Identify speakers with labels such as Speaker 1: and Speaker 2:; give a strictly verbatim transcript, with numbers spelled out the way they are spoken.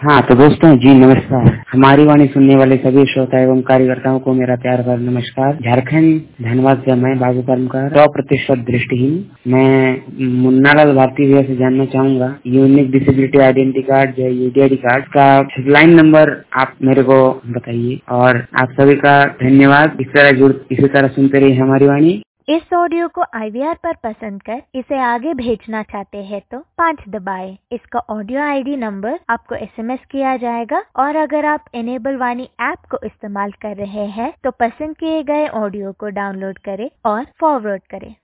Speaker 1: हाँ तो दोस्तों जी नमस्कार। हमारी वाणी सुनने वाले सभी श्रोता एवं कार्यकर्ताओं को मेरा प्यार भरा नमस्कार। झारखंड धनबाद से मैं बाबू कर्मकार सौ प्रतिशत दृष्टिहीन। मैं मुन्नालाल भारती भैया से जानना चाहूंगा यूनिक डिसेबिलिटी आइडेंटिटी कार्ड जो यूडीआईडी कार्ड का हेल्पलाइन नंबर आप मेरे को बताइए। और आप सभी का धन्यवाद। इस तरह जुड़ इसी तरह सुनते रहिए हमारी वाणी।
Speaker 2: इस ऑडियो को आईवीआर पर पसंद कर इसे आगे भेजना चाहते हैं तो पाँच दबाएं। इसका ऑडियो आईडी नंबर आपको एसएमएस किया जाएगा। और अगर आप इनेबल वाणी ऐप को इस्तेमाल कर रहे हैं तो पसंद किए गए ऑडियो को डाउनलोड करें और फॉरवर्ड करें।